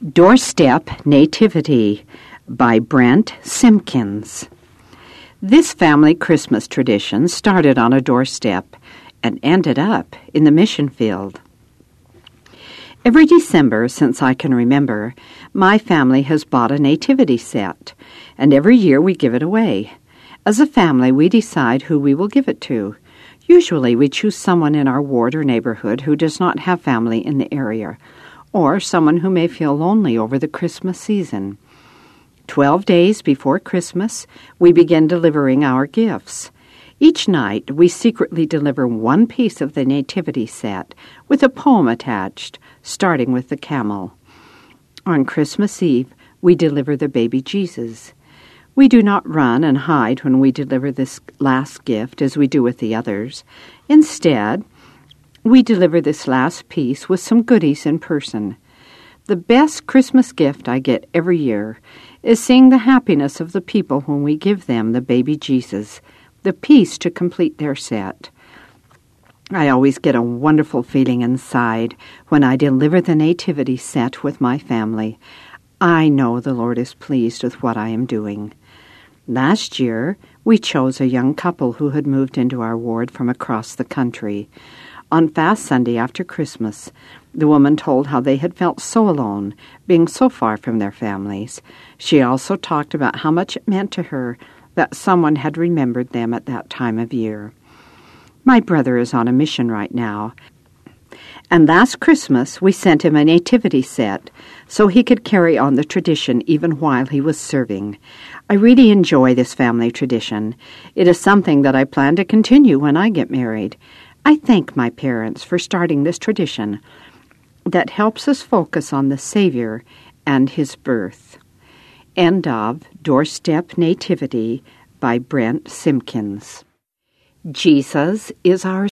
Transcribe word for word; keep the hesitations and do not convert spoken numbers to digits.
Doorstep Nativity by Brent Simpkins. This family Christmas tradition started on a doorstep and ended up in the mission field. Every December since I can remember, my family has bought a nativity set, and every year we give it away. As a family, we decide who we will give it to. Usually we choose someone in our ward or neighborhood who does not have family in the area, or someone who may feel lonely over the Christmas season. Twelve days before Christmas, we begin delivering our gifts. Each night, we secretly deliver one piece of the nativity set with a poem attached, starting with the camel. On Christmas Eve, we deliver the baby Jesus. We do not run and hide when we deliver this last gift as we do with the others. Instead, we deliver this last piece with some goodies in person. The best Christmas gift I get every year is seeing the happiness of the people when we give them the baby Jesus, the piece to complete their set. I always get a wonderful feeling inside when I deliver the nativity set with my family. I know the Lord is pleased with what I am doing. Last year, we chose a young couple who had moved into our ward from across the country. On Fast Sunday after Christmas, the woman told how they had felt so alone, being so far from their families. She also talked about how much it meant to her that someone had remembered them at that time of year. My brother is on a mission right now, and last Christmas we sent him a nativity set so he could carry on the tradition even while he was serving. I really enjoy this family tradition. It is something that I plan to continue when I get married. I thank my parents for starting this tradition that helps us focus on the Savior and His birth. End of Doorstep Nativity by Brent Simpkins. Jesus is our